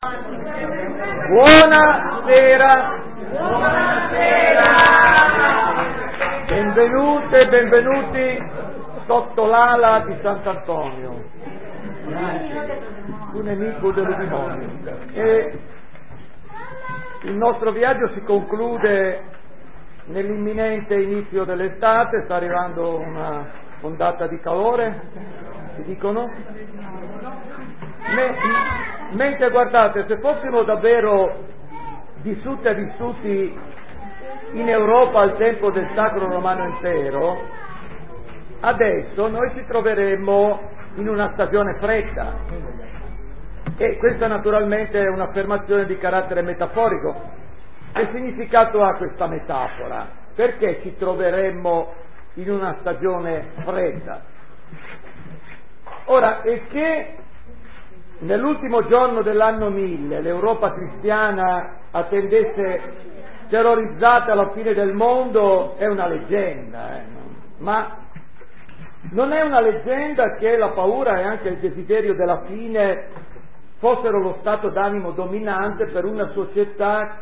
Buonasera. Benvenute e benvenuti sotto l'ala di Sant'Antonio, un nemico dello demonio. E il nostro viaggio si conclude nell'imminente inizio dell'estate. Sta arrivando una ondata di calore, si dicono. Mentre guardate, se fossimo davvero vissuti in Europa al tempo del Sacro Romano Impero, adesso noi ci troveremmo in una stagione fredda, e questa naturalmente è un'affermazione di carattere metaforico. Che significato ha questa metafora? Perché ci troveremmo in una stagione fredda? Ora, è che nell'ultimo giorno dell'anno 1000 l'Europa cristiana attendesse terrorizzata alla fine del mondo è una leggenda, ma non è una leggenda che la paura e anche il desiderio della fine fossero lo stato d'animo dominante per una società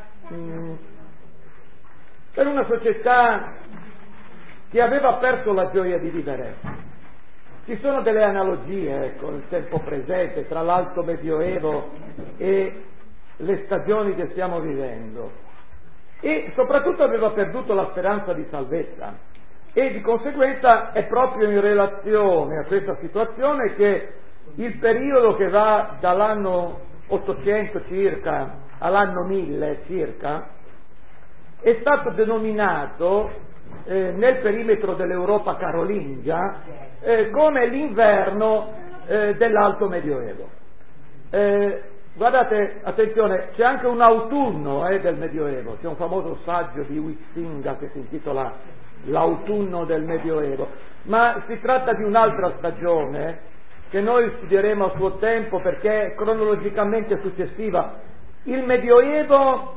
che aveva perso la gioia di vivere. Ci sono delle analogie con il tempo presente tra l'Alto Medioevo e le stagioni che stiamo vivendo, e soprattutto aveva perduto la speranza di salvezza, e di conseguenza è proprio in relazione a questa situazione che il periodo che va dall'anno 800 circa all'anno 1000 circa è stato denominato nel perimetro dell'Europa carolingia come l'inverno dell'Alto Medioevo. Guardate, attenzione, c'è anche un autunno del Medioevo, c'è un famoso saggio di Huizinga che si intitola L'autunno del Medioevo, ma si tratta di un'altra stagione che noi studieremo a suo tempo perché è cronologicamente successiva. Il Medioevo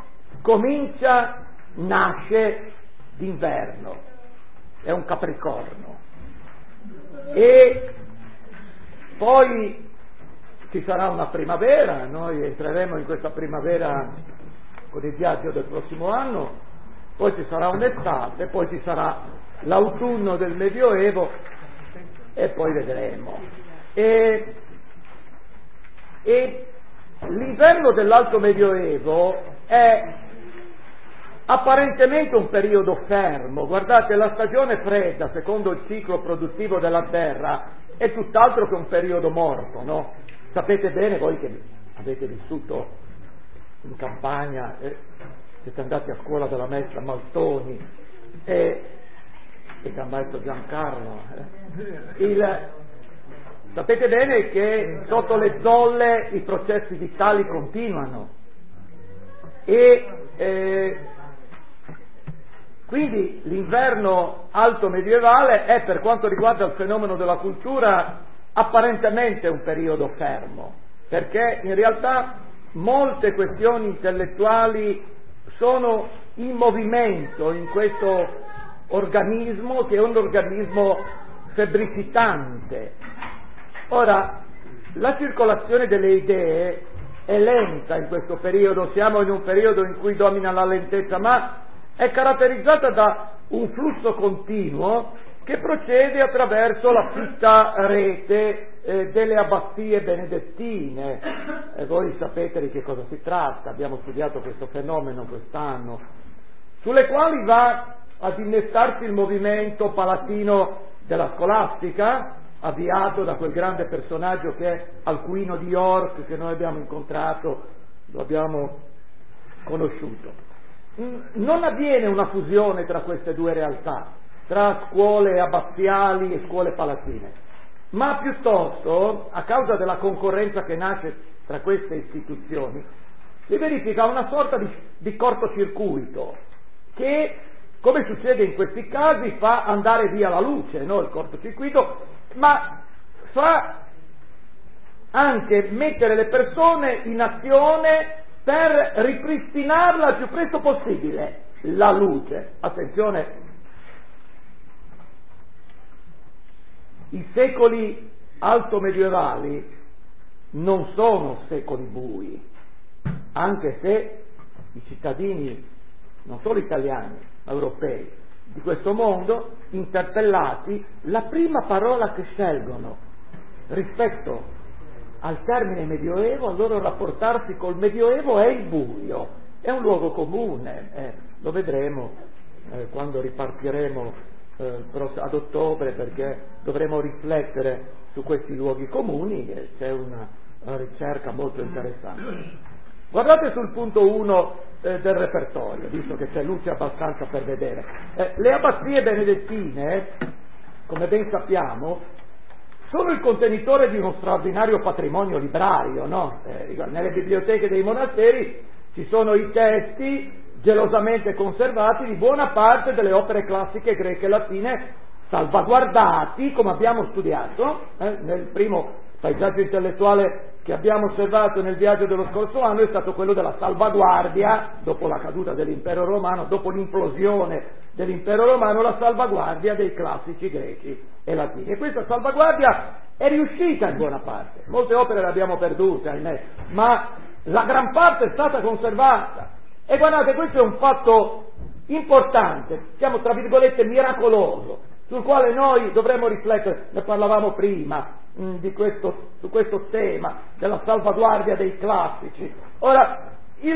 nasce d'inverno, è un Capricorno, e poi ci sarà una primavera, noi entreremo in questa primavera con il viaggio del prossimo anno, poi ci sarà un'estate, poi ci sarà l'autunno del Medioevo e poi vedremo. E l'inverno dell'Alto Medioevo è apparentemente un periodo fermo. Guardate, la stagione fredda, secondo il ciclo produttivo della Terra, è tutt'altro che un periodo morto, no? Sapete bene voi che avete vissuto in campagna, siete andati a scuola della maestra Maltoni e dal maestro Giancarlo. Sapete bene che sotto le zolle i processi vitali continuano, e quindi l'inverno alto medievale è, per quanto riguarda il fenomeno della cultura, apparentemente un periodo fermo, perché in realtà molte questioni intellettuali sono in movimento in questo organismo, che è un organismo febbricitante. Ora, la circolazione delle idee è lenta in questo periodo, siamo in un periodo in cui domina la lentezza, ma è caratterizzata da un flusso continuo che procede attraverso la fitta rete delle abbazie benedettine. Voi sapete di che cosa si tratta, abbiamo studiato questo fenomeno quest'anno, sulle quali va ad innestarsi il movimento palatino della scolastica, avviato da quel grande personaggio che è Alcuino di York, che noi abbiamo incontrato, lo abbiamo conosciuto. Non avviene una fusione tra queste due realtà, tra scuole abbaziali e scuole palatine, ma piuttosto, a causa della concorrenza che nasce tra queste istituzioni, si verifica una sorta di cortocircuito che, come succede in questi casi, fa andare via la luce, no? Il cortocircuito, ma fa anche mettere le persone in azione per ripristinarla il più presto possibile, la luce. Attenzione, i secoli alto medievali non sono secoli bui, anche se i cittadini, non solo italiani, ma europei, di questo mondo, interpellati, la prima parola che scelgono rispetto al termine Medioevo, al loro rapportarsi col Medioevo, è il buio, è un luogo comune, lo vedremo quando ripartiremo ad ottobre, perché dovremo riflettere su questi luoghi comuni, e c'è una ricerca molto interessante. Guardate sul punto 1 del repertorio, visto che c'è luce abbastanza per vedere. Le abbazie benedettine, come ben sappiamo, sono il contenitore di uno straordinario patrimonio librario, no? Nelle biblioteche dei monasteri ci sono i testi gelosamente conservati di buona parte delle opere classiche greche e latine, salvaguardati, come abbiamo studiato nel primo paesaggio intellettuale che abbiamo osservato nel viaggio dello scorso anno, è stato quello della salvaguardia, dopo la caduta dell'impero romano, dopo l'implosione dell'impero romano, la salvaguardia dei classici greci e latini. E questa salvaguardia è riuscita in buona parte. Molte opere le abbiamo perdute, ahimè, ma la gran parte è stata conservata. E guardate, questo è un fatto importante, diciamo tra virgolette miracoloso, sul quale noi dovremmo riflettere. Ne parlavamo prima su questo tema della salvaguardia dei classici. Ora,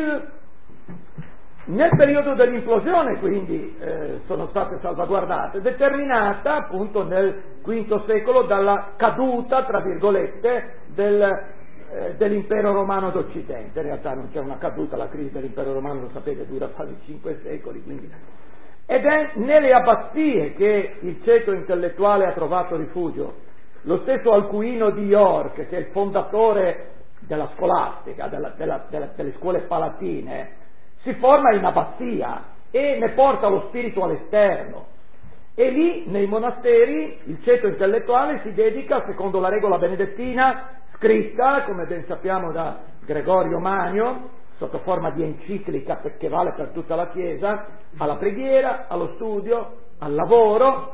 nel periodo dell'implosione, quindi, sono state salvaguardate, determinata appunto nel V secolo dalla caduta, tra virgolette, dell'impero romano d'Occidente. In realtà non c'è una caduta, la crisi dell'impero romano, lo sapete, dura quasi 5 secoli, quindi. Ed è nelle abbazie che il ceto intellettuale ha trovato rifugio. Lo stesso Alcuino di York, che è il fondatore della scolastica, delle scuole palatine, si forma in abbazia e ne porta lo spirito all'esterno. E lì, nei monasteri, il ceto intellettuale si dedica, secondo la regola benedettina, scritta, come ben sappiamo, da Gregorio Magno, sotto forma di enciclica che vale per tutta la Chiesa, alla preghiera, allo studio, al lavoro,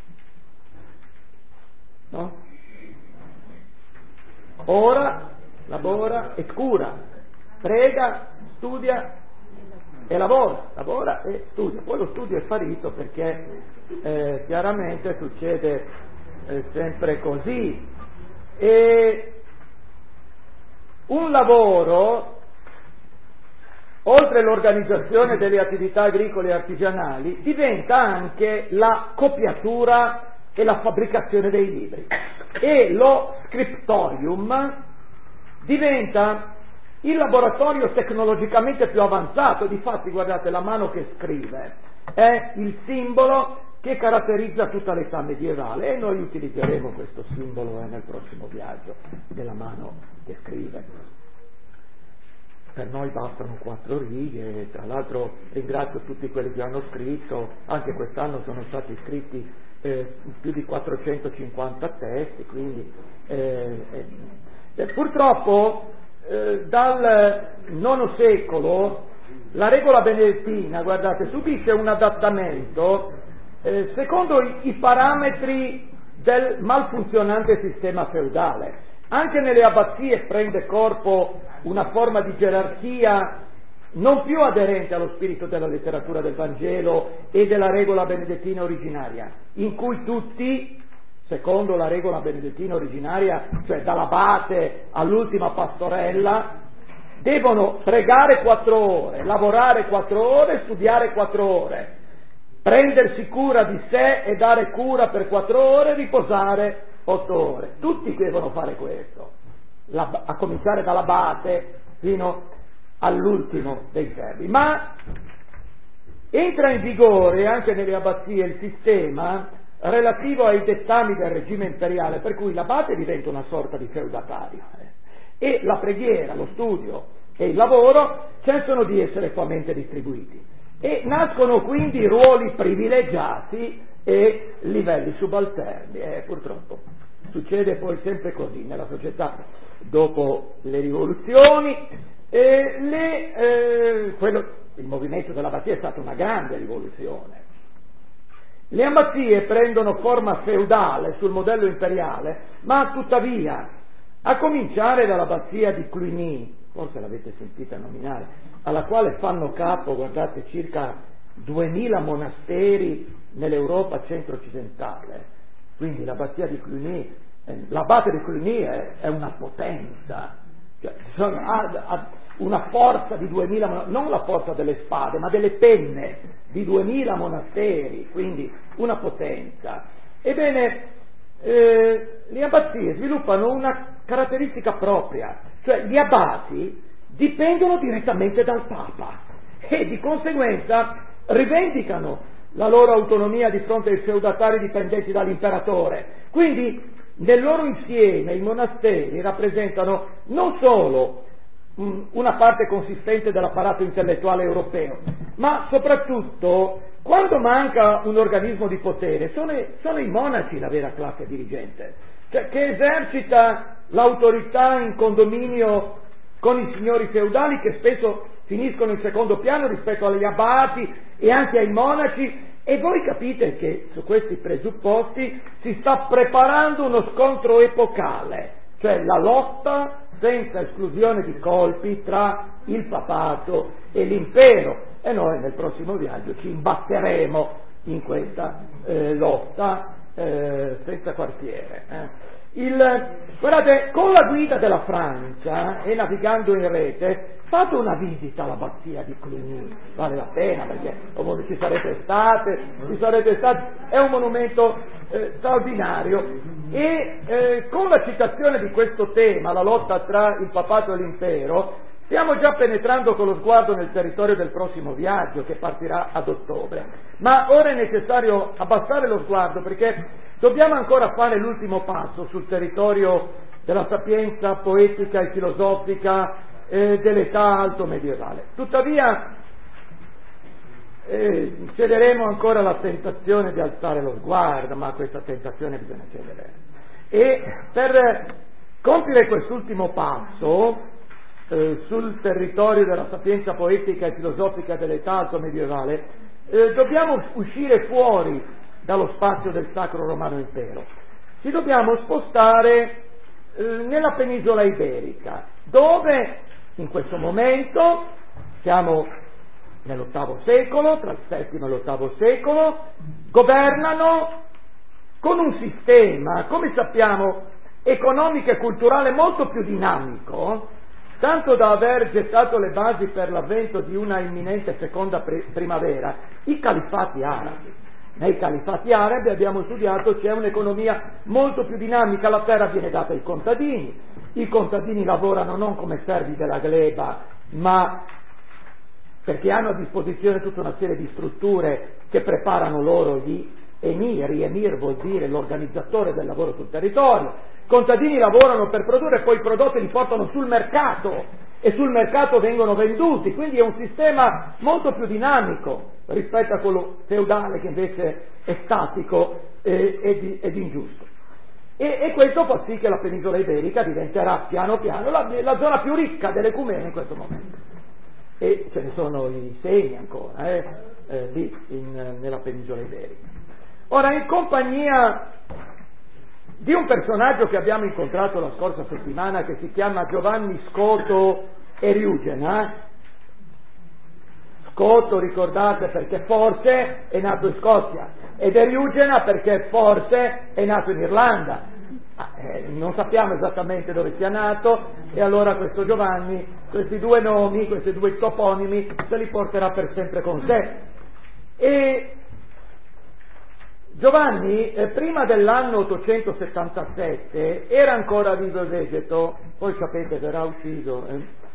no? Ora, lavora e cura, prega, studia e lavora e studia. Poi lo studio è sparito perché chiaramente succede sempre così. E un lavoro, oltre l'organizzazione delle attività agricole e artigianali, diventa anche la copiatura e la fabbricazione dei libri, e lo scriptorium diventa il laboratorio tecnologicamente più avanzato. Difatti, guardate, la mano che scrive è il simbolo che caratterizza tutta l'età medievale, e noi utilizzeremo questo simbolo nel prossimo viaggio della mano che scrive. Per noi bastano 4 righe, tra l'altro ringrazio tutti quelli che hanno scritto, anche quest'anno sono stati scritti più di 450 testi, quindi purtroppo dal IX secolo la regola benedettina, guardate, subisce un adattamento secondo i parametri del malfunzionante sistema feudale. Anche nelle abbazie prende corpo una forma di gerarchia non più aderente allo spirito della letteratura del Vangelo e della regola benedettina originaria, in cui tutti, secondo la regola benedettina originaria, cioè dall'abate all'ultima pastorella, devono pregare 4 ore, lavorare 4 ore, studiare 4 ore, prendersi cura di sé e dare cura per 4 ore, riposare 8 ore. Tutti devono fare questo, a cominciare dall'abate fino all'ultimo dei servi. Ma entra in vigore anche nelle abbazie il sistema relativo ai dettami del regime imperiale, per cui l'abate diventa una sorta di feudatario e la preghiera, lo studio e il lavoro cessano di essere equamente distribuiti, e nascono quindi ruoli privilegiati e livelli subalterni. Purtroppo succede poi sempre così nella società dopo le rivoluzioni. Il movimento dell'abbazia è stata una grande rivoluzione. Le abbazie prendono forma feudale sul modello imperiale, ma tuttavia, a cominciare dall'abbazia di Cluny forse l'avete sentita nominare, alla quale fanno capo, guardate, circa 2000 monasteri nell'Europa centro-occidentale. Quindi l'abbazia di Cluny, l'abate di Cluny è una potenza, cioè, ha una forza di 2000, non la forza delle spade, ma delle penne di 2000 monasteri, quindi una potenza. Ebbene, le abbazie sviluppano una caratteristica propria, cioè gli abbati dipendono direttamente dal Papa e di conseguenza rivendicano la loro autonomia di fronte ai feudatari dipendenti dall'imperatore. Quindi nel loro insieme i monasteri rappresentano non solo una parte consistente dell'apparato intellettuale europeo, ma soprattutto quando manca un organismo di potere sono i monaci la vera classe dirigente, cioè che esercita l'autorità in condominio con i signori feudali, che spesso finiscono in secondo piano rispetto agli abbati e anche ai monaci. E voi capite che su questi presupposti si sta preparando uno scontro epocale, cioè la lotta senza esclusione di colpi tra il papato e l'impero, e noi nel prossimo viaggio ci imbatteremo in questa lotta senza quartiere. Guardate, con la guida della Francia e navigando in rete fate una visita all'abbazia di Cluny, vale la pena, perché ci sarete stati, è un monumento straordinario, e con la citazione di questo tema, la lotta tra il papato e l'impero, stiamo già penetrando con lo sguardo nel territorio del prossimo viaggio che partirà ad ottobre, ma ora è necessario abbassare lo sguardo perché dobbiamo ancora fare l'ultimo passo sul territorio della sapienza poetica e filosofica dell'età alto medievale. Tuttavia cederemo ancora alla tentazione di alzare lo sguardo, ma a questa tentazione bisogna cedere. E per compiere quest'ultimo passo sul territorio della sapienza poetica e filosofica dell'età alto medievale dobbiamo uscire fuori dallo spazio del Sacro Romano Impero. Ci dobbiamo spostare nella penisola iberica, dove in questo momento siamo nell'VIII secolo, tra il VII e l'VIII secolo, governano con un sistema, come sappiamo, economico e culturale molto più dinamico, tanto da aver gettato le basi per l'avvento di una imminente seconda primavera, i califati arabi. Nei califati arabi, abbiamo studiato, c'è un'economia molto più dinamica, la terra viene data ai contadini, i contadini lavorano non come servi della gleba, ma perché hanno a disposizione tutta una serie di strutture che preparano loro gli emir vuol dire l'organizzatore del lavoro sul territorio, i contadini lavorano per produrre, poi i prodotti li portano sul mercato e sul mercato vengono venduti, quindi è un sistema molto più dinamico rispetto a quello feudale che invece è statico ed ingiusto. E questo fa sì che la penisola iberica diventerà piano piano la zona più ricca dell'ecumene in questo momento. E ce ne sono i segni ancora lì nella penisola iberica. Ora, in compagnia di un personaggio che abbiamo incontrato la scorsa settimana, che si chiama Giovanni Scoto Eriugena. Scoto, ricordate, perché forse è nato in Scozia, ed Eriugena perché forse è nato in Irlanda. Non sappiamo esattamente dove sia nato, e allora questo Giovanni, questi due nomi, questi due toponimi, se li porterà per sempre con sé. E Giovanni, prima dell'anno 877, era ancora vivo e vegeto, poi sapete verrà ucciso,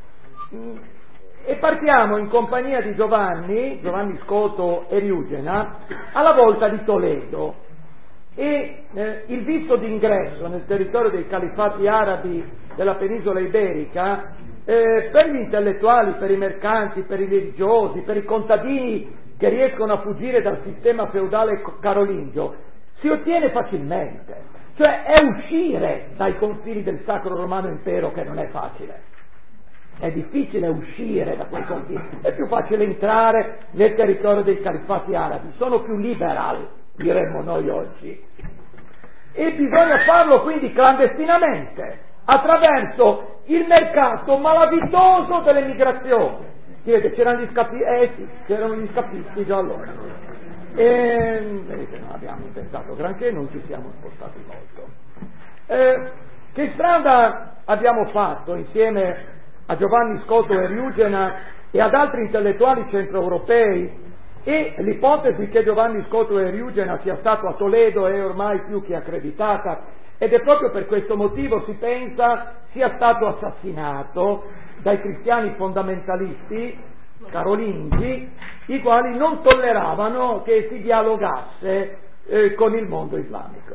e partiamo in compagnia di Giovanni Scoto Eriugena, alla volta di Toledo, e il visto d'ingresso nel territorio dei califati arabi della penisola iberica per gli intellettuali, per i mercanti, per i religiosi, per i contadini che riescono a fuggire dal sistema feudale carolingio, si ottiene facilmente, cioè è uscire dai confini del Sacro Romano Impero che non è facile. È difficile uscire da quei confini, è più facile entrare nel territorio dei califati arabi, sono più liberal, diremmo noi oggi. E bisogna farlo quindi clandestinamente, attraverso il mercato malavitoso delle migrazioni. Vedete, c'erano gli scappisti già allora. Vedete, non abbiamo pensato granché, non ci siamo spostati molto. Che strada abbiamo fatto insieme a Giovanni Scotto Eriugena e ad altri intellettuali centroeuropei, e l'ipotesi che Giovanni Scotto Eriugena sia stato a Toledo è ormai più che accreditata, ed è proprio per questo motivo si pensa sia stato assassinato dai cristiani fondamentalisti carolingi, i quali non tolleravano che si dialogasse con il mondo islamico.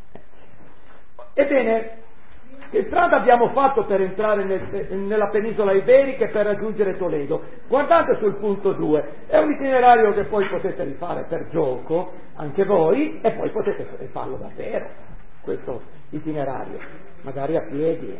Ebbene, che strada abbiamo fatto per entrare nella penisola iberica e per raggiungere Toledo? Guardate sul punto 2, è un itinerario che poi potete rifare per gioco, anche voi, e poi potete farlo davvero, questo itinerario, magari a piedi.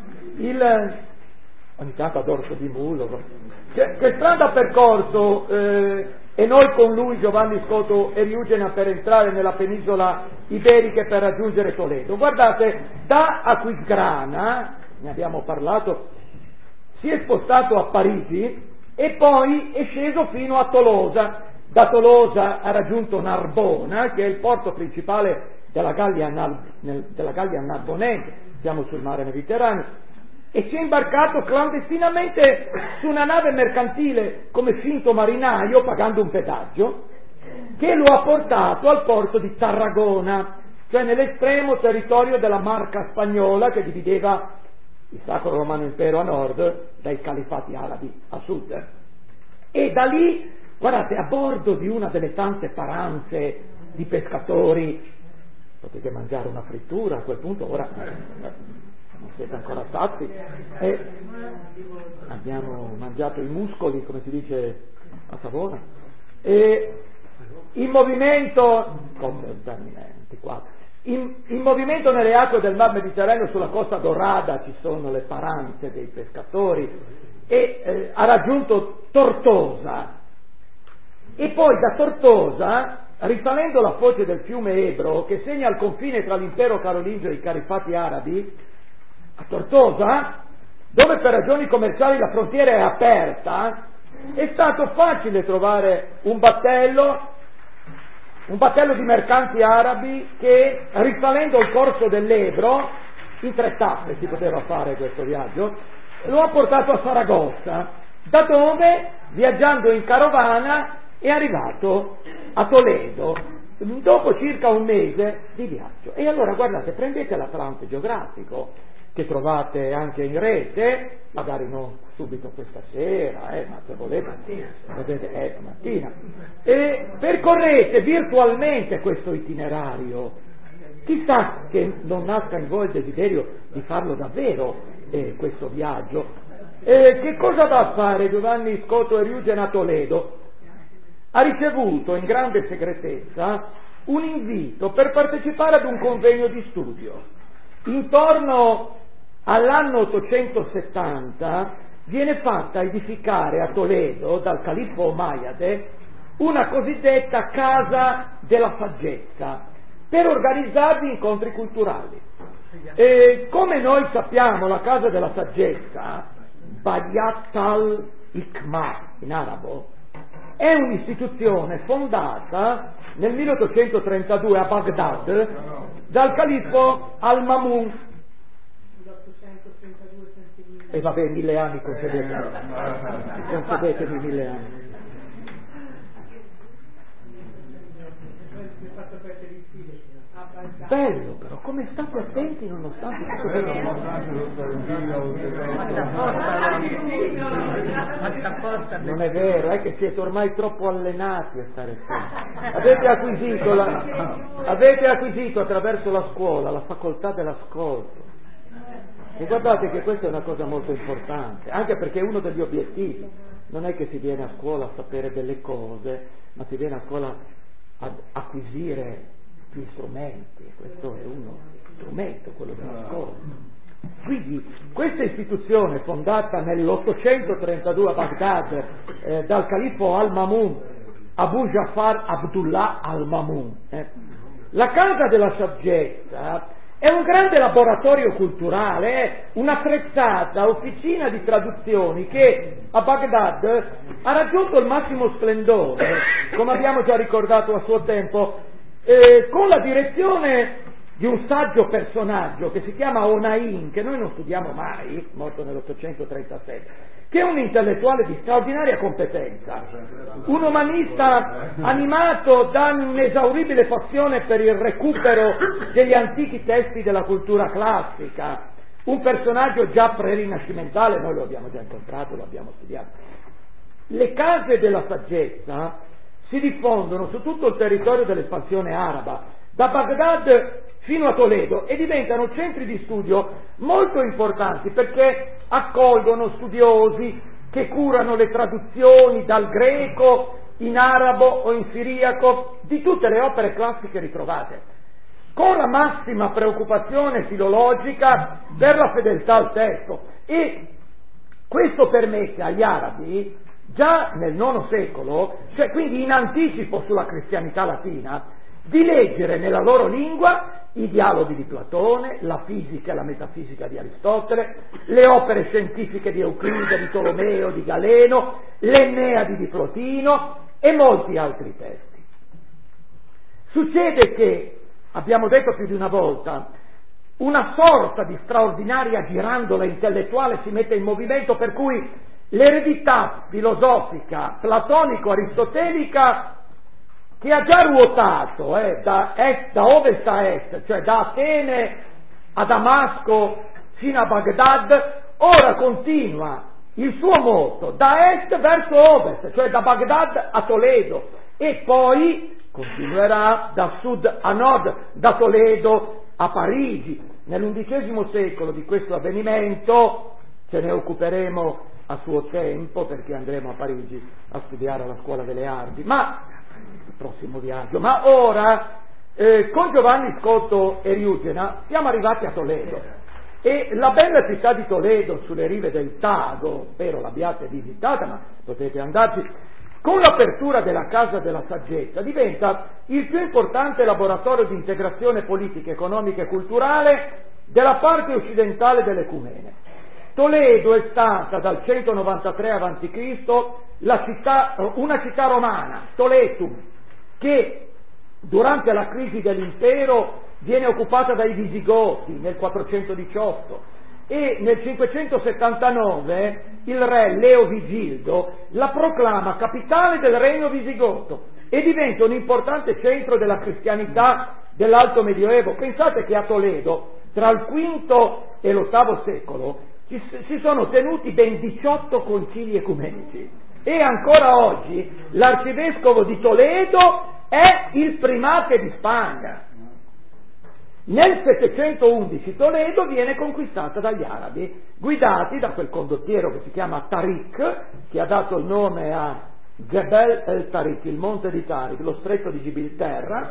Ogni tanto a dorso di mulo. Che strada ha percorso e noi con lui, Giovanni Scotto Eriugena, per entrare nella penisola iberica e per raggiungere Toledo? Guardate, da Aquisgrana, ne abbiamo parlato, si è spostato a Parigi e poi è sceso fino a Tolosa. Da Tolosa ha raggiunto Narbona, che è il porto principale della Gallia Narbonense, siamo sul mare Mediterraneo, e si è imbarcato clandestinamente su una nave mercantile come finto marinaio, pagando un pedaggio, che lo ha portato al porto di Tarragona, cioè nell'estremo territorio della Marca spagnola che divideva il Sacro Romano Impero a nord dai califati arabi a sud. E da lì, guardate, a bordo di una delle tante paranze di pescatori, potete mangiare una frittura a quel punto, ora non siete ancora sazi, abbiamo mangiato i muscoli, come si dice a Savona, e in movimento, in movimento nelle acque del Mar Mediterraneo, sulla costa dorada ci sono le paranze dei pescatori, e ha raggiunto Tortosa, e poi da Tortosa, risalendo la foce del fiume Ebro, che segna il confine tra l'impero carolingio e i califati arabi, a Tortosa, dove per ragioni commerciali la frontiera è aperta, è stato facile trovare un battello di mercanti arabi che, risalendo il corso dell'Ebro, in 3 tappe si poteva fare questo viaggio, lo ha portato a Saragossa, da dove, viaggiando in carovana, è arrivato a Toledo, dopo circa un mese di viaggio. E allora, guardate, prendete l'Atlante geografico, che trovate anche in rete, magari non subito questa sera, ma se volete, vedete, domattina, e percorrete virtualmente questo itinerario. Chissà che non nasca in voi il desiderio di farlo davvero, questo viaggio. Che cosa va a fare Giovanni Scotto Eriugena a Toledo? Ha ricevuto in grande segretezza un invito per partecipare ad un convegno di studio. Intorno all'anno 870 viene fatta edificare a Toledo dal califfo Omayyade una cosiddetta Casa della Saggezza per organizzarvi incontri culturali. E come noi sappiamo, la Casa della Saggezza, Bayat al-Hikmah in arabo, è un'istituzione fondata nel 1832 a Baghdad dal califfo Al-Mamun. E vabbè, 1000 anni concedetemi 1000 anni. Bello, però come state attenti nonostante tutto questo. Non è vero, è che siete ormai troppo allenati a stare attenti. Avete acquisito attraverso la scuola la facoltà dell'ascolto. E guardate che questa è una cosa molto importante, anche perché uno degli obiettivi non è che si viene a scuola a sapere delle cose, ma si viene a scuola ad acquisire più strumenti, e questo è uno strumento, quello dell'ascolto. Quindi questa istituzione, fondata nell'832 a Baghdad dal califfo Al-Mamun, Abu Ja'far Abdullah Al-Mamun, la Casa della Saggezza è un grande laboratorio culturale, è un'attrezzata officina di traduzioni che a Baghdad ha raggiunto il massimo splendore, come abbiamo già ricordato a suo tempo, con la direzione di un saggio personaggio che si chiama Onain, che noi non studiamo mai, morto nell'837, che è un intellettuale di straordinaria competenza, un umanista animato da un'esauribile passione per il recupero degli antichi testi della cultura classica, un personaggio già pre-rinascimentale, noi lo abbiamo già incontrato, lo abbiamo studiato. Le case della saggezza si diffondono su tutto il territorio dell'espansione araba, da Baghdad fino a Toledo, e diventano centri di studio molto importanti perché accolgono studiosi che curano le traduzioni dal greco in arabo o in siriaco di tutte le opere classiche ritrovate, con la massima preoccupazione filologica per la fedeltà al testo. E questo permette agli arabi, già nel IX secolo, cioè quindi in anticipo sulla cristianità latina, di leggere nella loro lingua i dialoghi di Platone, la fisica e la metafisica di Aristotele, le opere scientifiche di Euclide, di Tolomeo, di Galeno, l'Enneadi di Plotino e molti altri testi. Succede che, abbiamo detto più di una volta, una sorta di straordinaria girandola intellettuale si mette in movimento, per cui l'eredità filosofica platonico-aristotelica, che ha già ruotato da ovest a est, cioè da Atene a Damasco fino a Baghdad, ora continua il suo moto da est verso ovest, cioè da Baghdad a Toledo, e poi continuerà da sud a nord, da Toledo a Parigi. Nell'undicesimo secolo di questo avvenimento ce ne occuperemo a suo tempo, perché andremo a Parigi a studiare alla Scuola delle Arti, ma il prossimo viaggio. Ma ora, con Giovanni Scotto e Riugena, siamo arrivati a Toledo, e la bella città di Toledo, sulle rive del Tago, spero l'abbiate visitata, ma potete andarci, con l'apertura della Casa della Saggezza, diventa il più importante laboratorio di integrazione politica, economica e culturale della parte occidentale dell'Ecumene. Toledo è stata dal 193 a.C. una città romana, Toletum, che durante la crisi dell'impero viene occupata dai Visigoti nel 418, e nel 579 il re Leo Vigildo la proclama capitale del regno visigoto e diventa un importante centro della cristianità dell'Alto Medioevo. Pensate che a Toledo, tra il V e l'VIII secolo, si sono tenuti ben 18 concili ecumenici, e ancora oggi l'arcivescovo di Toledo è il primate di Spagna. Nel 711 Toledo viene conquistata dagli arabi, guidati da quel condottiero che si chiama Tariq, che ha dato il nome a Jebel el Tariq, il monte di Tariq, lo stretto di Gibilterra,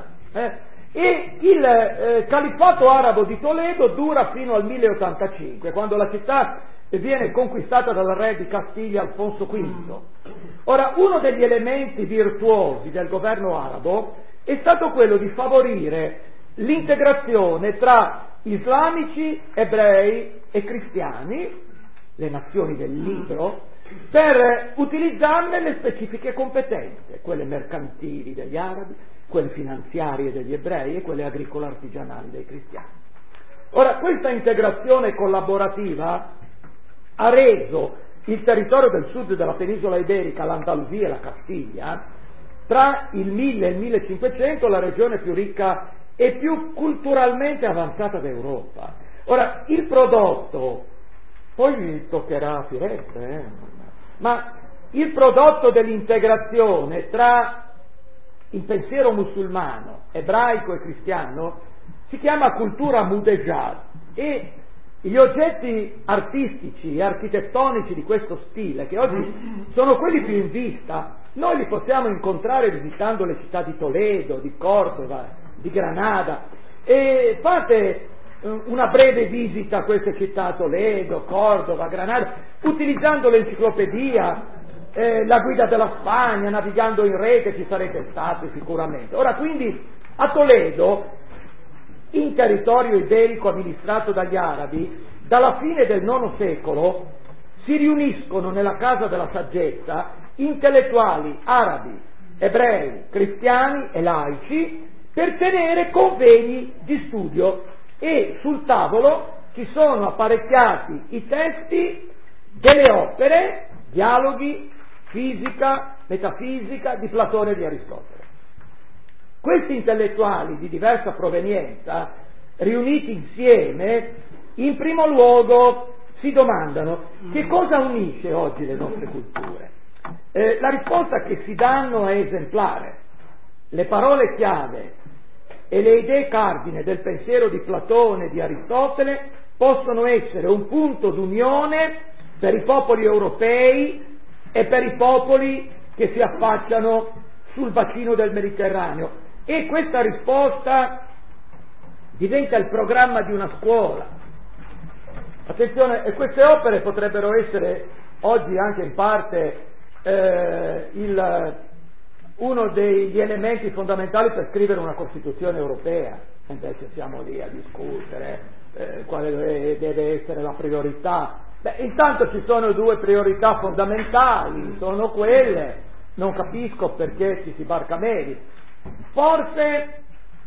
e il califfato arabo di Toledo dura fino al 1085, quando la città viene conquistata dal re di Castiglia Alfonso V. Ora, uno degli elementi virtuosi del governo arabo è stato quello di favorire l'integrazione tra islamici, ebrei e cristiani, le nazioni del libro, per utilizzarne le specifiche competenze, quelle mercantili degli arabi, quelle finanziarie degli ebrei e quelle agricolo-artigianali dei cristiani. Ora, questa integrazione collaborativa ha reso il territorio del sud della penisola iberica, l'Andalusia e la Castiglia, tra il 1000 e il 1500 la regione più ricca e più culturalmente avanzata d'Europa. Ora, il prodotto, poi vi toccherà a Firenze, ma il prodotto dell'integrazione tra il pensiero musulmano, ebraico e cristiano si chiama cultura mudéjar, e gli oggetti artistici e architettonici di questo stile, che oggi sono quelli più in vista, noi li possiamo incontrare visitando le città di Toledo, di Cordova, di Granada, e fate una breve visita a queste città, Toledo, Cordova, Granada, utilizzando l'enciclopedia, la guida della Spagna, navigando in rete, ci sarete stati sicuramente. Ora, quindi, a Toledo in territorio iberico amministrato dagli arabi, dalla fine del IX secolo si riuniscono nella Casa della Saggezza intellettuali arabi, ebrei, cristiani e laici per tenere convegni di studio, e sul tavolo ci sono apparecchiati i testi delle opere, dialoghi, fisica, metafisica di Platone e di Aristotele. Questi intellettuali di diversa provenienza, riuniti insieme, in primo luogo si domandano: che cosa unisce oggi le nostre culture? La risposta che si danno è esemplare. Le parole chiave e le idee cardine del pensiero di Platone e di Aristotele possono essere un punto d'unione per i popoli europei e per i popoli che si affacciano sul bacino del Mediterraneo, e questa risposta diventa il programma di una scuola. Attenzione, e queste opere potrebbero essere oggi anche in parte uno degli elementi fondamentali per scrivere una Costituzione europea. Invece siamo lì a discutere quale deve essere la priorità. Intanto ci sono due priorità fondamentali, sono quelle, non capisco perché ci si barcamedi. Forse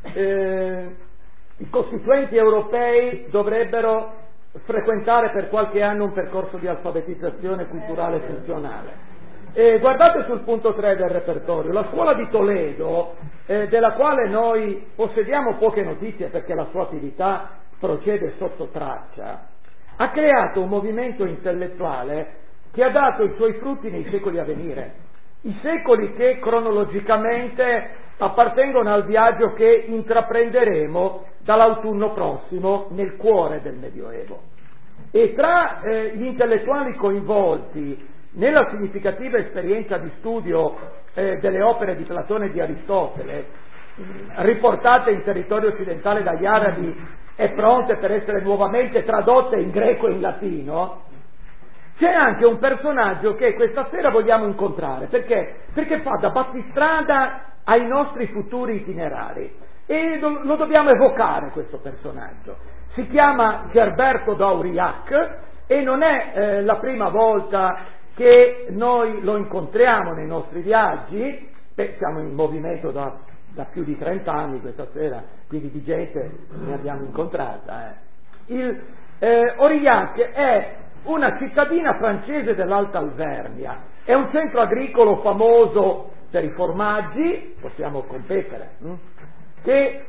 i costituenti europei dovrebbero frequentare per qualche anno un percorso di alfabetizzazione culturale e funzionale. Guardate sul punto 3 del repertorio, la scuola di Toledo, della quale noi possediamo poche notizie perché la sua attività procede sotto traccia, ha creato un movimento intellettuale che ha dato i suoi frutti nei secoli a venire, i secoli che cronologicamente appartengono al viaggio che intraprenderemo dall'autunno prossimo nel cuore del Medioevo. E tra gli intellettuali coinvolti nella significativa esperienza di studio delle opere di Platone e di Aristotele, riportate in territorio occidentale dagli arabi e pronte per essere nuovamente tradotte in greco e in latino, c'è anche un personaggio che questa sera vogliamo incontrare, perché fa da battistrada ai nostri futuri itinerari, e lo dobbiamo evocare questo personaggio. Si chiama Gerberto d'Aurillac e non è la prima volta che noi lo incontriamo nei nostri viaggi. Siamo in movimento da più di 30 anni questa sera, quindi di gente ne abbiamo incontrata. Aurillac è una cittadina francese dell'Alta Alvernia, è un centro agricolo famoso per i formaggi, possiamo competere, che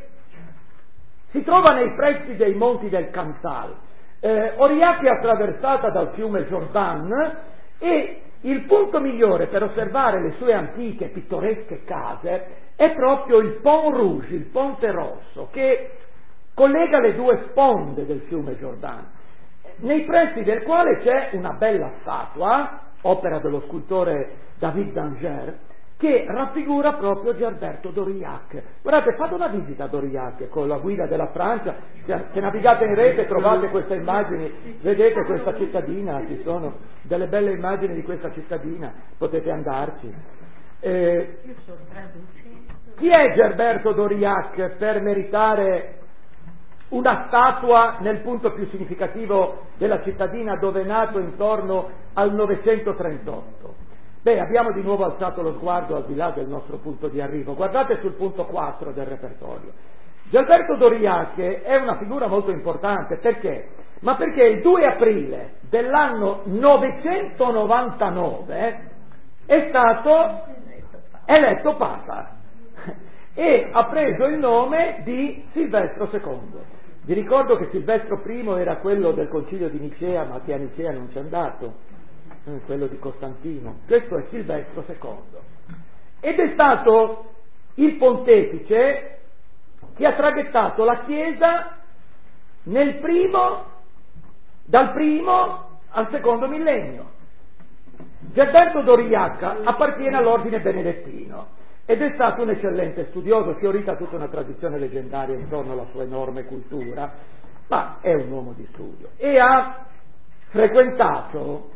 si trova nei pressi dei monti del Cantal. Aurillac è attraversata dal fiume Jordan, e il punto migliore per osservare le sue antiche pittoresche case è proprio il Pont Rouge, il Ponte Rosso, che collega le due sponde del fiume Jordan, nei pressi del quale c'è una bella statua, opera dello scultore David d'Angers, che raffigura proprio Gerberto d'Aurillac. Guardate, fate una visita ad Aurillac con la guida della Francia, se navigate in rete trovate queste immagini, vedete questa cittadina, ci sono delle belle immagini di questa cittadina, potete andarci. Chi è Gerberto d'Aurillac per meritare una statua nel punto più significativo della cittadina dove è nato intorno al 938? Abbiamo di nuovo alzato lo sguardo al di là del nostro punto di arrivo. Guardate sul punto 4 del repertorio. Gerberto d'Aurillac è una figura molto importante, perché? Ma perché il 2 aprile dell'anno 999 è stato eletto Papa e ha preso il nome di Silvestro II. Vi ricordo che Silvestro I era quello del concilio di Nicea, ma che a Nicea non c'è andato, quello di Costantino. Questo è Silvestro II, ed è stato il pontefice che ha traghettato la Chiesa dal primo al secondo millennio. Gerberto d'Aurillac appartiene all'ordine benedettino ed è stato un eccellente studioso, fiorita tutta una tradizione leggendaria intorno alla sua enorme cultura, ma è un uomo di studio e ha frequentato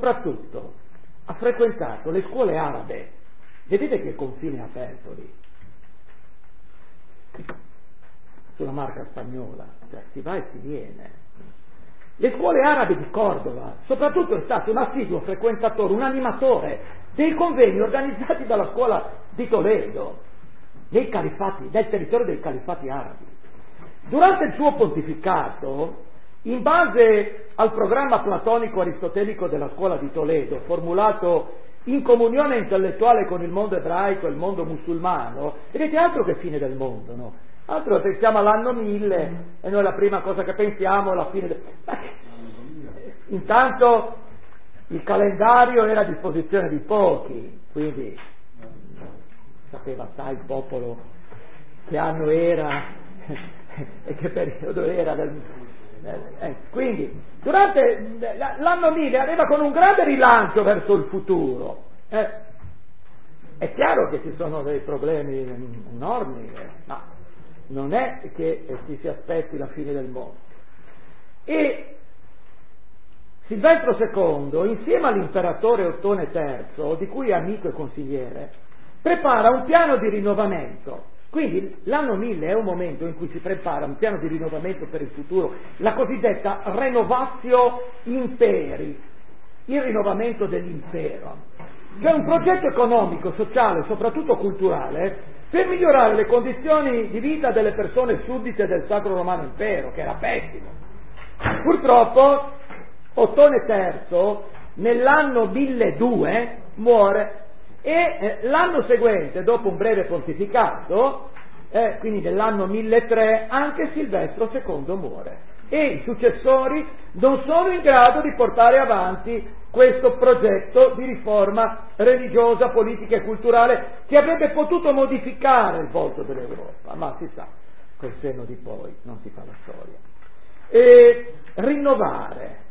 le scuole arabe. Vedete che confine è aperto lì. sulla Marca spagnola, cioè si va e si viene. Le scuole arabe di Cordova, soprattutto è stato un assiduo frequentatore, un animatore dei convegni organizzati dalla scuola di Toledo, del territorio dei califati arabi. Durante il suo pontificato, in base al programma platonico-aristotelico della scuola di Toledo, formulato in comunione intellettuale con il mondo ebraico e il mondo musulmano, vedete, altro che fine del mondo, no? Altro pensiamo all'anno 1000 e noi la prima cosa che pensiamo è la fine del... Intanto il calendario era a disposizione di pochi, quindi sapeva sai il popolo che anno era e che periodo era quindi durante l'anno 1000 arriva con un grande rilancio verso il futuro. È chiaro che ci sono dei problemi enormi, ma non è che si aspetti la fine del mondo. E Silvestro II, insieme all'imperatore Ottone III, di cui è amico e consigliere, prepara un piano di rinnovamento. Quindi l'anno 1000 è un momento in cui si prepara un piano di rinnovamento per il futuro, la cosiddetta renovatio imperi, il rinnovamento dell'impero, cioè un progetto economico, sociale, soprattutto culturale, per migliorare le condizioni di vita delle persone suddite del Sacro Romano Impero, che era pessimo. Purtroppo Ottone III nell'anno 1002 muore e l'anno seguente, dopo un breve pontificato, quindi nell'anno 1003, anche Silvestro II muore e i successori non sono in grado di portare avanti questo progetto di riforma religiosa, politica e culturale che avrebbe potuto modificare il volto dell'Europa, ma si sa, col senno di poi non si fa la storia. E rinnovare.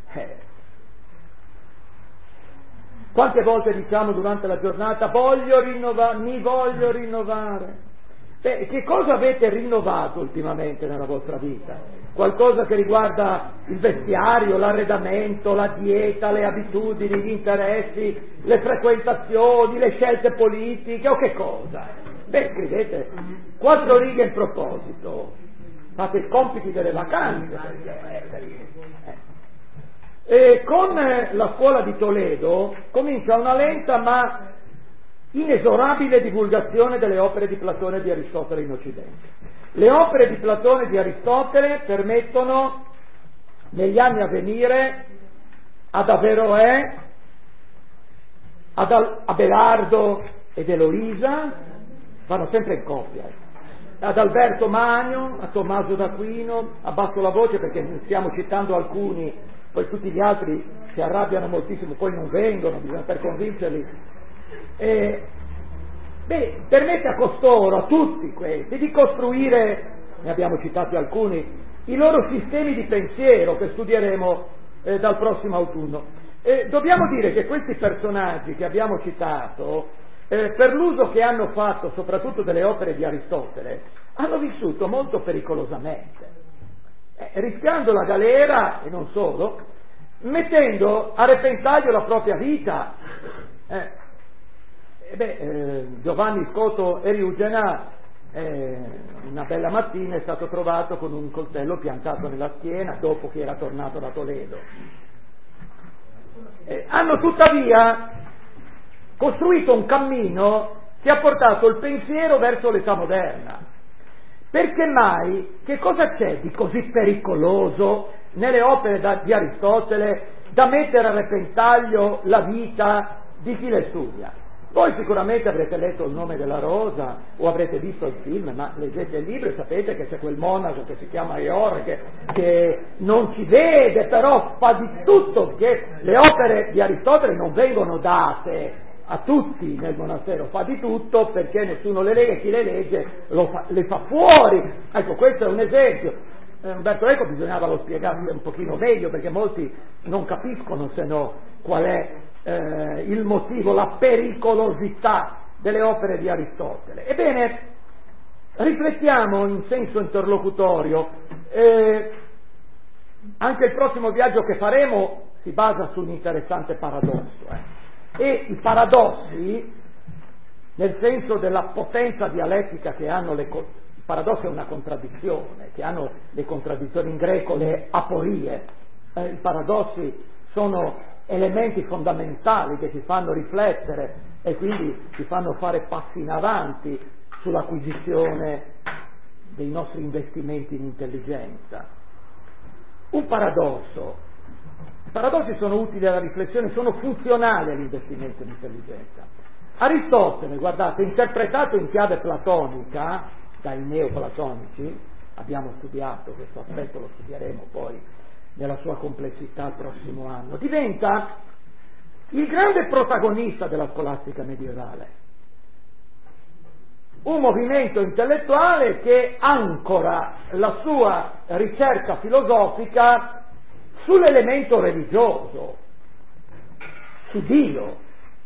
Quante volte diciamo durante la giornata mi voglio rinnovare? Che cosa avete rinnovato ultimamente nella vostra vita? Qualcosa che riguarda il vestiario, l'arredamento, la dieta, le abitudini, gli interessi, le frequentazioni, le scelte politiche o che cosa? Scrivete 4 righe in proposito, fate i compiti delle vacanze. E con la scuola di Toledo comincia una lenta ma inesorabile divulgazione delle opere di Platone e di Aristotele in Occidente. Le opere di Platone e di Aristotele permettono negli anni a venire ad Averroè, ad Abelardo ed Eloisa, vanno sempre in coppia, ad Alberto Magno, a Tommaso d'Aquino, abbasso la voce perché ne stiamo citando alcuni, poi tutti gli altri si arrabbiano moltissimo, poi non vengono, bisogna per convincerli. Permette a costoro, a tutti questi, di costruire, ne abbiamo citati alcuni, i loro sistemi di pensiero che studieremo dal prossimo autunno. Dobbiamo dire che questi personaggi che abbiamo citato, per l'uso che hanno fatto soprattutto delle opere di Aristotele, hanno vissuto molto pericolosamente, rischiando la galera e non solo, mettendo a repentaglio la propria vita. Giovanni Scoto Eriugena una bella mattina è stato trovato con un coltello piantato nella schiena dopo che era tornato da Toledo. Hanno tuttavia costruito un cammino che ha portato il pensiero verso l'età moderna. Perché mai? Che cosa c'è di così pericoloso nelle opere di Aristotele da mettere a repentaglio la vita di chi le studia? Voi sicuramente avrete letto Il nome della rosa o avrete visto il film, ma leggete il libro e sapete che c'è quel monaco che si chiama Eor che non ci vede, però fa di tutto, che le opere di Aristotele non vengono date a tutti nel monastero, fa di tutto perché nessuno le legge, chi le legge le fa fuori. Ecco, questo è un esempio. Umberto Eco bisognava lo spiegarsi un pochino meglio perché molti non capiscono se no qual è il motivo, la pericolosità delle opere di Aristotele. Ebbene, riflettiamo in senso interlocutorio. Anche il prossimo viaggio che faremo si basa su un interessante paradosso. E i paradossi, nel senso della potenza dialettica che hanno paradosso è una contraddizione, che hanno le contraddizioni in greco, le aporie. I paradossi sono elementi fondamentali che ci fanno riflettere e quindi ci fanno fare passi in avanti sull'acquisizione dei nostri investimenti in intelligenza. Un paradosso. I paradossi sono utili alla riflessione, sono funzionali all'investimento in intelligenza. Aristotele, guardate, interpretato in chiave platonica dai neoplatonici, abbiamo studiato questo aspetto, lo studieremo poi nella sua complessità il prossimo anno, diventa il grande protagonista della scolastica medievale. Un movimento intellettuale che ancora la sua ricerca filosofica sull'elemento religioso, su Dio.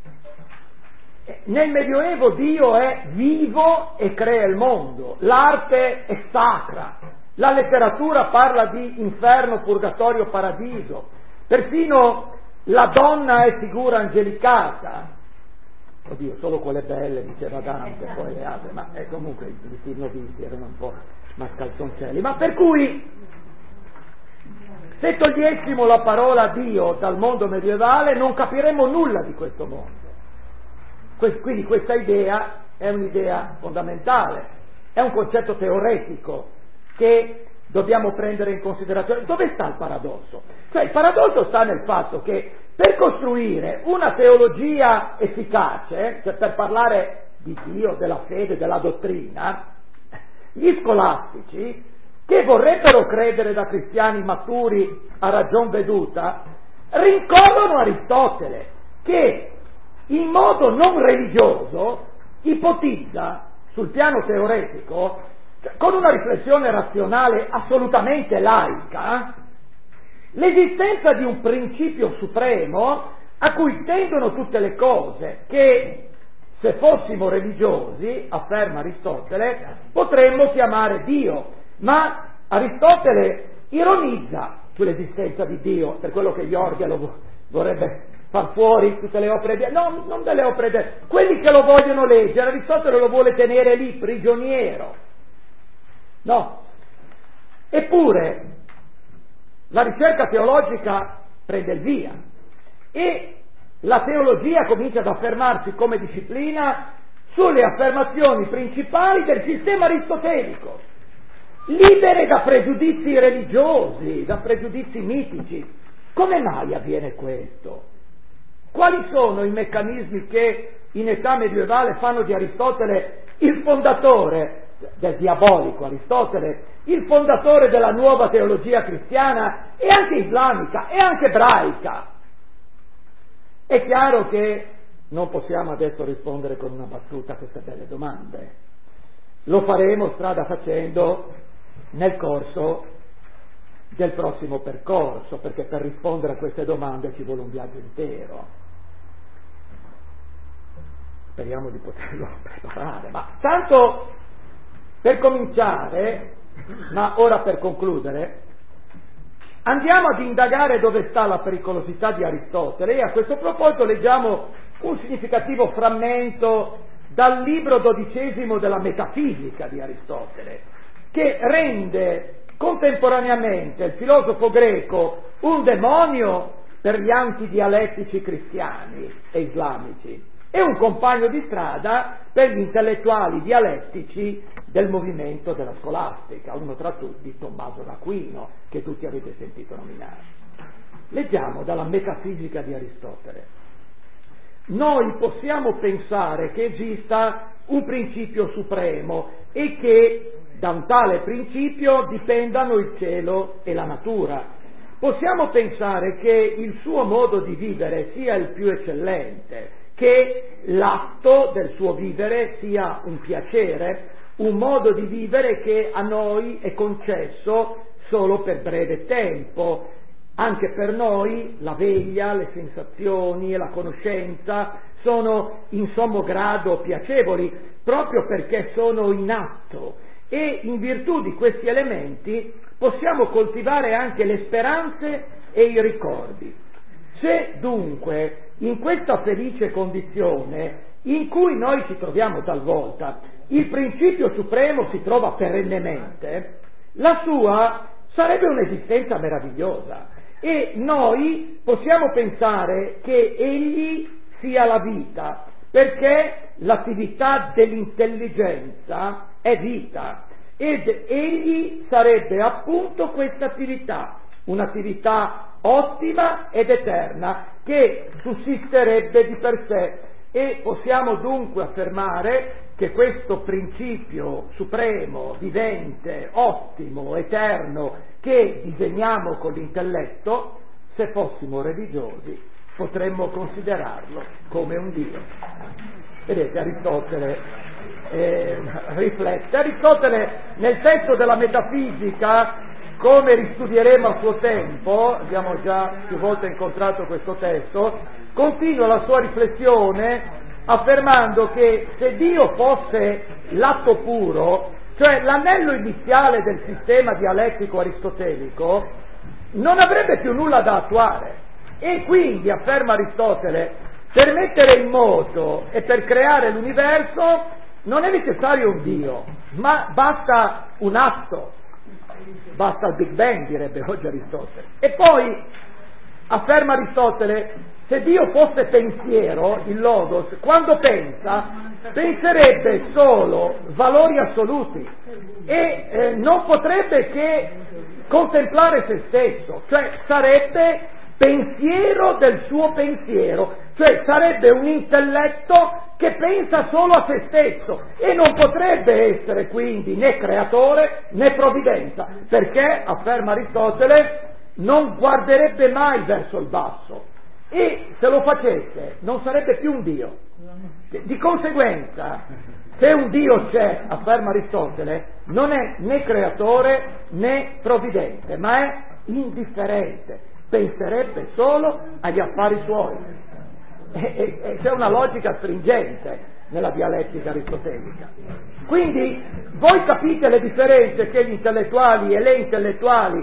Nel Medioevo Dio è vivo e crea il mondo, l'arte è sacra, la letteratura parla di inferno, purgatorio, paradiso, perfino la donna è figura angelicata. Oddio, solo quelle belle, diceva Dante, poi le altre, ma comunque i film visti erano un po' mascalzoncelli. Ma per cui, se togliessimo la parola Dio dal mondo medievale, non capiremmo nulla di questo mondo. Quindi questa idea è un'idea fondamentale, è un concetto teoretico che dobbiamo prendere in considerazione. Dove sta il paradosso? Cioè il paradosso sta nel fatto che per costruire una teologia efficace, cioè per parlare di Dio, della fede, della dottrina, gli scolastici, che vorrebbero credere da cristiani maturi a ragion veduta, rincorrono Aristotele, che in modo non religioso ipotizza sul piano teoretico, con una riflessione razionale assolutamente laica, l'esistenza di un principio supremo a cui tendono tutte le cose, che se fossimo religiosi, afferma Aristotele, potremmo chiamare Dio. Ma Aristotele ironizza sull'esistenza di Dio, per quello che Jorge vorrebbe far fuori tutte le opere di... No, non delle opere di... quelli che lo vogliono leggere, Aristotele lo vuole tenere lì, prigioniero. No. Eppure la ricerca teologica prende il via e la teologia comincia ad affermarsi come disciplina sulle affermazioni principali del sistema aristotelico, libere da pregiudizi religiosi, da pregiudizi mitici. Come mai avviene questo? Quali sono i meccanismi che in età medievale fanno di Aristotele il fondatore del diabolico Aristotele, il fondatore della nuova teologia cristiana e anche islamica e anche ebraica? È chiaro che non possiamo adesso rispondere con una battuta a queste belle domande. Lo faremo strada facendo nel corso del prossimo percorso, perché per rispondere a queste domande ci vuole un viaggio intero. Speriamo di poterlo preparare, ma tanto per cominciare, ma ora per concludere, andiamo ad indagare dove sta la pericolosità di Aristotele e a questo proposito leggiamo un significativo frammento dal libro 12 della Metafisica di Aristotele, che rende contemporaneamente il filosofo greco un demonio per gli antidialettici cristiani e islamici e un compagno di strada per gli intellettuali dialettici del movimento della scolastica, uno tra tutti Tommaso d'Aquino, che tutti avete sentito nominare. Leggiamo dalla Metafisica di Aristotele. Noi possiamo pensare che esista un principio supremo e che da un tale principio dipendano il cielo e la natura. Possiamo pensare che il suo modo di vivere sia il più eccellente, che l'atto del suo vivere sia un piacere, un modo di vivere che a noi è concesso solo per breve tempo. Anche per noi la veglia, le sensazioni e la conoscenza sono in sommo grado piacevoli, proprio perché sono in atto, e in virtù di questi elementi possiamo coltivare anche le speranze e i ricordi. Se dunque in questa felice condizione in cui noi ci troviamo talvolta il principio supremo si trova perennemente, la sua sarebbe un'esistenza meravigliosa e noi possiamo pensare che egli sia la vita, perché l'attività dell'intelligenza è vita ed egli sarebbe appunto questa attività, un'attività ottima ed eterna che sussisterebbe di per sé, e possiamo dunque affermare che questo principio supremo, vivente, ottimo, eterno, che disegniamo con l'intelletto, se fossimo religiosi potremmo considerarlo come un Dio. Vedete, Aristotele riflette. Aristotele, nel testo della metafisica, come ristudieremo a suo tempo, abbiamo già più volte incontrato questo testo, continua la sua riflessione affermando che se Dio fosse l'atto puro, cioè l'anello iniziale del sistema dialettico aristotelico, non avrebbe più nulla da attuare. E quindi, afferma Aristotele, per mettere in moto e per creare l'universo non è necessario un Dio, ma basta un atto, basta il Big Bang, direbbe oggi Aristotele. E poi, afferma Aristotele, se Dio fosse pensiero, il Logos, quando penserebbe solo valori assoluti e non potrebbe che contemplare se stesso, cioè sarebbe pensiero del suo pensiero, cioè sarebbe un intelletto che pensa solo a se stesso e non potrebbe essere quindi né creatore né provvidenza, perché, afferma Aristotele, non guarderebbe mai verso il basso e se lo facesse non sarebbe più un Dio. Di conseguenza, se un Dio c'è, afferma Aristotele, non è né creatore né provvidente, ma è indifferente, penserebbe solo agli affari suoi. E c'è una logica stringente nella dialettica aristotelica. Quindi voi capite le differenze che gli intellettuali e le intellettuali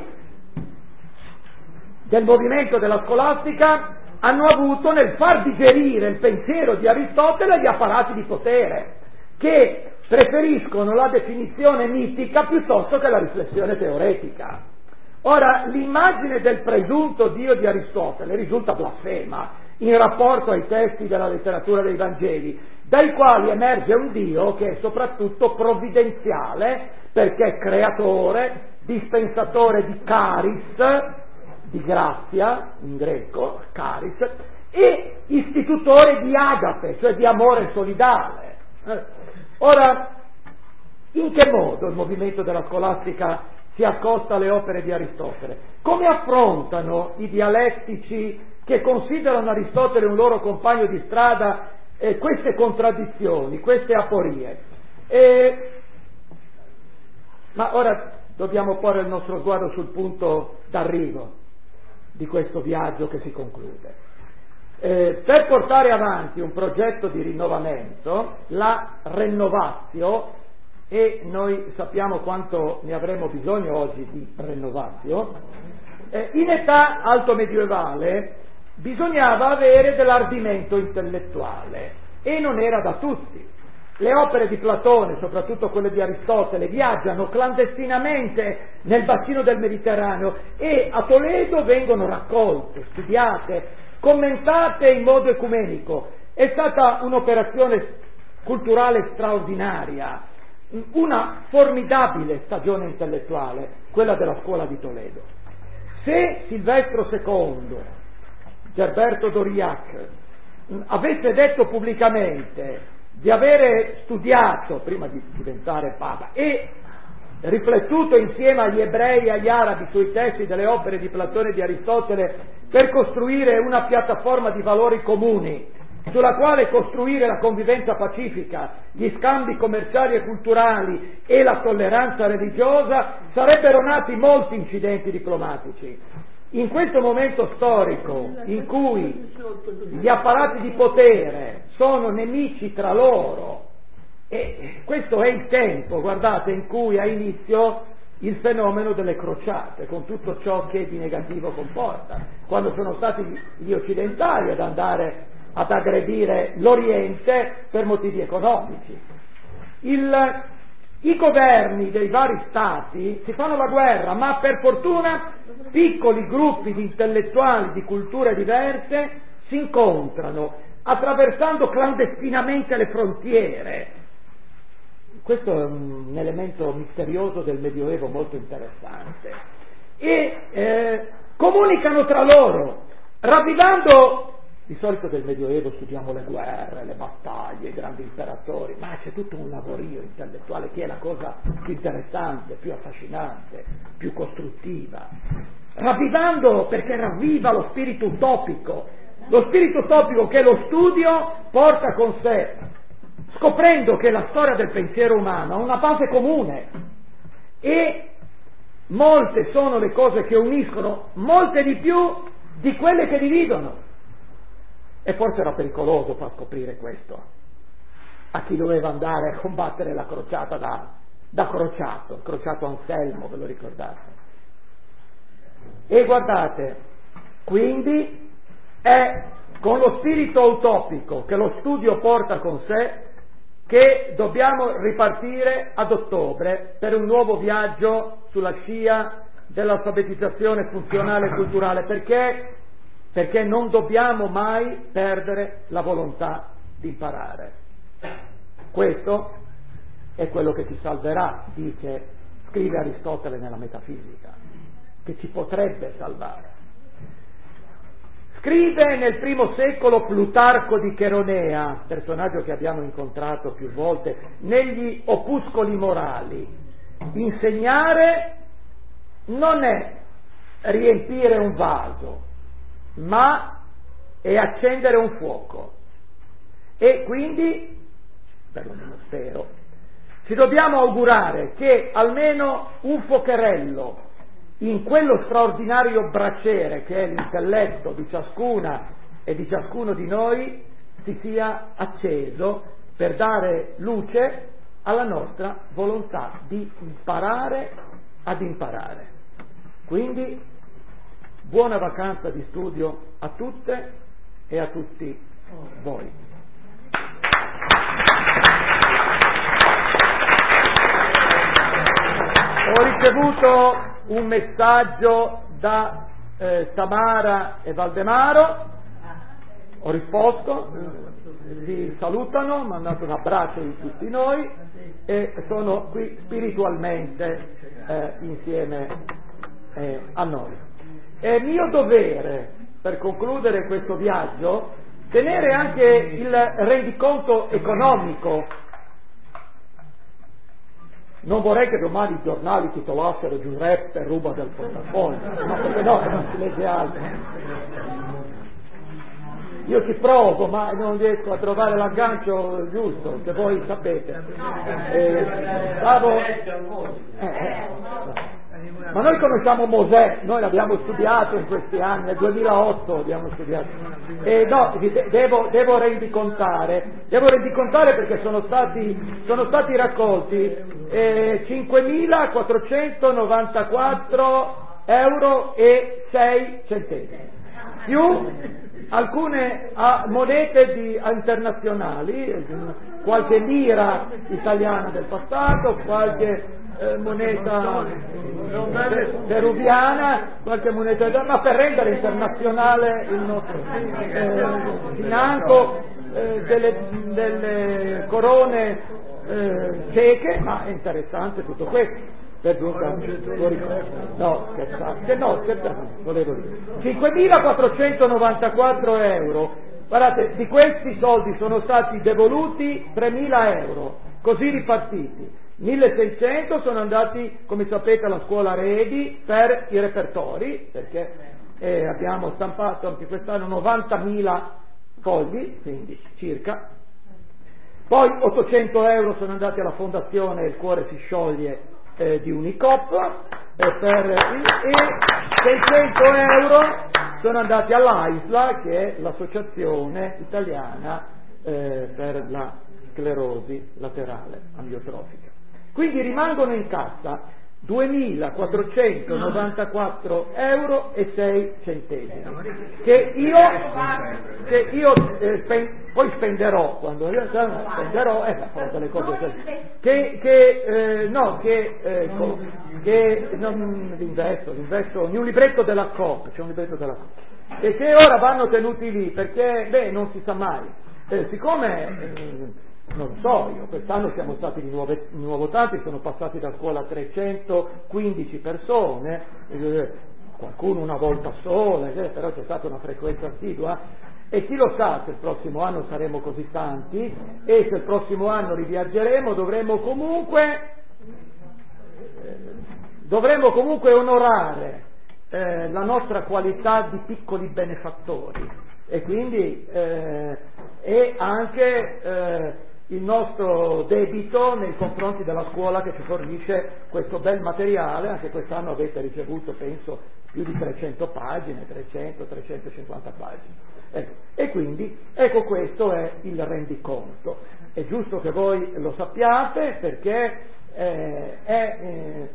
del movimento della scolastica hanno avuto nel far digerire il pensiero di Aristotele agli apparati di potere, che preferiscono la definizione mitica piuttosto che la riflessione teoretica. Ora, l'immagine del presunto Dio di Aristotele risulta blasfema in rapporto ai testi della letteratura dei Vangeli, dai quali emerge un Dio che è soprattutto provvidenziale, perché è creatore, dispensatore di charis, di grazia, in greco, charis, e istitutore di agape, cioè di amore solidale. Ora, in che modo il movimento della scolastica si accosta alle opere di Aristotele? Come affrontano i dialettici che considerano Aristotele un loro compagno di strada queste contraddizioni, queste aporie? Ma ora dobbiamo porre il nostro sguardo sul punto d'arrivo di questo viaggio che si conclude. Per portare avanti un progetto di rinnovamento, la rinnovatio, e noi sappiamo quanto ne avremo bisogno oggi di rinnovatio, in età alto medievale bisognava avere dell'ardimento intellettuale e non era da tutti. Le opere di Platone, soprattutto quelle di Aristotele, viaggiano clandestinamente nel bacino del Mediterraneo e a Toledo vengono raccolte, studiate, commentate in modo ecumenico. È stata un'operazione culturale straordinaria, una formidabile stagione intellettuale, quella della scuola di Toledo. Se Silvestro II, Gerberto d'Aurillac, avesse detto pubblicamente di avere studiato prima di diventare Papa e riflettuto insieme agli ebrei e agli arabi sui testi delle opere di Platone e di Aristotele per costruire una piattaforma di valori comuni sulla quale costruire la convivenza pacifica, gli scambi commerciali e culturali e la tolleranza religiosa, sarebbero nati molti incidenti diplomatici. In questo momento storico in cui gli apparati di potere sono nemici tra loro, e questo è il tempo, guardate, in cui ha inizio il fenomeno delle crociate, con tutto ciò che di negativo comporta, quando sono stati gli occidentali ad andare ad aggredire l'Oriente per motivi economici. i governi dei vari stati si fanno la guerra, ma per fortuna piccoli gruppi di intellettuali di culture diverse si incontrano, attraversando clandestinamente le frontiere. Questo è un elemento misterioso del Medioevo molto interessante. E comunicano tra loro, ravvivando. Di solito del Medioevo studiamo le guerre, le battaglie, i grandi imperatori, ma c'è tutto un lavorio intellettuale che è la cosa più interessante, più affascinante, più costruttiva. Ravvivando, perché ravviva lo spirito utopico che lo studio porta con sé, scoprendo che la storia del pensiero umano ha una base comune e molte sono le cose che uniscono, molte di più di quelle che dividono. E forse era pericoloso far scoprire questo a chi doveva andare a combattere la crociata da Crociato Anselmo, ve lo ricordate? E guardate, quindi è con lo spirito utopico che lo studio porta con sé che dobbiamo ripartire ad ottobre per un nuovo viaggio sulla scia dell'alfabetizzazione funzionale e culturale, perché non dobbiamo mai perdere la volontà di imparare. Questo è quello che ci salverà, scrive Aristotele nella Metafisica, che ci potrebbe salvare. Scrive nel I secolo Plutarco di Cheronea, personaggio che abbiamo incontrato più volte, negli Opuscoli morali: insegnare non è riempire un vaso, ma è accendere un fuoco. E quindi, perlomeno spero, ci dobbiamo augurare che almeno un fuocherello in quello straordinario braciere che è l'intelletto di ciascuna e di ciascuno di noi si sia acceso per dare luce alla nostra volontà di imparare ad imparare. Quindi buona vacanza di studio a tutte e a tutti voi. Ho ricevuto un messaggio da Tamara e Valdemaro, ho risposto, vi salutano, ho mandato un abbraccio di tutti noi e sono qui spiritualmente insieme a noi. È mio dovere, per concludere questo viaggio, tenere anche il rendiconto economico. Non vorrei che domani i giornali titolassero Giuseppe ruba del portafoglio, no, perché no, non si legge altro. Io ci provo, ma non riesco a trovare l'aggancio giusto, che voi sapete. Ma noi conosciamo Mosè, noi l'abbiamo studiato in questi anni, nel 2008 abbiamo studiato. Devo rendicontare perché sono stati raccolti 5.494 euro e 6 centesimi, più alcune monete internazionali, qualche lira italiana del passato, qualche moneta peruviana, qualche moneta, ma per rendere internazionale il nostro financo, delle corone ceche, ma è interessante tutto questo. Per volevo dire 5.494 euro. Guardate, di questi soldi sono stati devoluti 3.000 euro, così ripartiti. 1.600 sono andati, come sapete, alla scuola Redi per i repertori, perché abbiamo stampato anche quest'anno 90.000 fogli, quindi circa. Poi 800 euro sono andati alla fondazione Il Cuore si scioglie di Unicop, e 600 euro sono andati all'AISLA, che è l'associazione italiana per la sclerosi laterale amiotrofica. Quindi rimangono in cassa 2.494 euro e 6 centesimi che io poi spenderò quando spenderò delle cose che non l'investo in un libretto della Coop, c'è un libretto della Coop, e che ora vanno tenuti lì perché non si sa mai, siccome non so, io quest'anno siamo stati di nuovo tanti, sono passati da scuola 315 persone, qualcuno una volta sola, però c'è stata una frequenza assidua, e chi lo sa se il prossimo anno saremo così tanti, e se il prossimo anno riviaggeremo dovremo comunque onorare la nostra qualità di piccoli benefattori, e quindi e anche il nostro debito nei confronti della scuola che ci fornisce questo bel materiale. Anche quest'anno avete ricevuto, penso, più di 300 pagine, 350 pagine. E quindi, questo è il rendiconto. È giusto che voi lo sappiate, perché è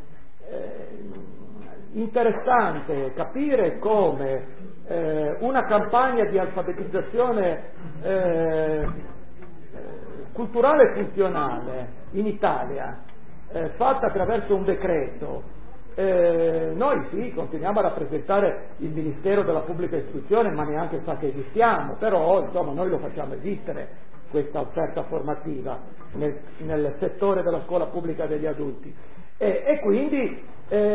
interessante capire come una campagna di alfabetizzazione culturale e funzionale in Italia, fatta attraverso un decreto, noi sì, continuiamo a rappresentare il Ministero della Pubblica Istruzione, ma neanche sa che esistiamo, però insomma noi lo facciamo esistere questa offerta formativa nel settore della scuola pubblica degli adulti, e quindi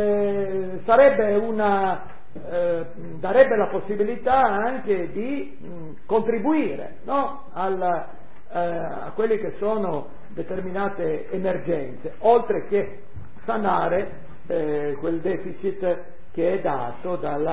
darebbe la possibilità anche di contribuire, no? A quelle che sono determinate emergenze, oltre che sanare quel deficit che è dato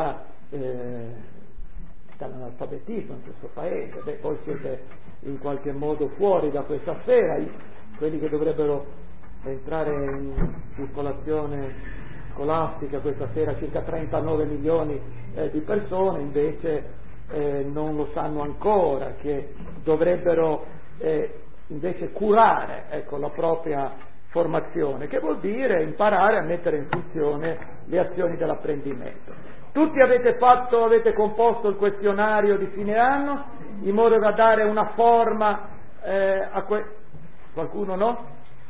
dall'analfabetismo in questo paese. Voi siete in qualche modo fuori da questa sfera, quelli che dovrebbero entrare in circolazione scolastica questa sera, circa 39 milioni di persone, invece non lo sanno ancora, che dovrebbero invece curare la propria formazione, che vuol dire imparare a mettere in funzione le azioni dell'apprendimento. Tutti avete composto il questionario di fine anno in modo da dare una forma qualcuno no?